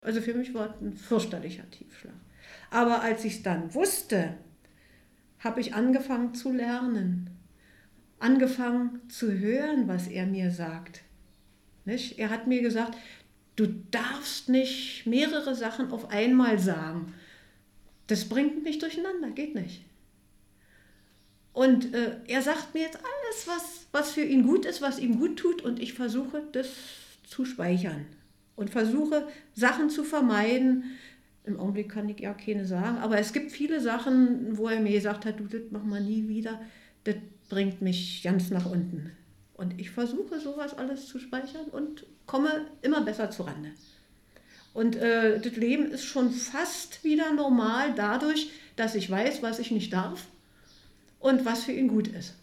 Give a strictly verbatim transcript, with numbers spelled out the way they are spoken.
Also für mich war es ein fürchterlicher Tiefschlag. Aber als ich es dann wusste, habe ich angefangen zu lernen, angefangen zu hören, was er mir sagt. Nicht? Er hat mir gesagt, du darfst nicht mehrere Sachen auf einmal sagen. Das bringt mich durcheinander, geht nicht. Und äh, er sagt mir jetzt alles, was, was für ihn gut ist, was ihm gut tut, und ich versuche, das zu speichern. Und versuche, Sachen zu vermeiden. Im Augenblick kann ich ja keine sagen, aber es gibt viele Sachen, wo er mir gesagt hat, du, das mach mal nie wieder, das bringt mich ganz nach unten. Und ich versuche, sowas alles zu speichern und komme immer besser zurande. Und äh, das Leben ist schon fast wieder normal dadurch, dass ich weiß, was ich nicht darf und was für ihn gut ist.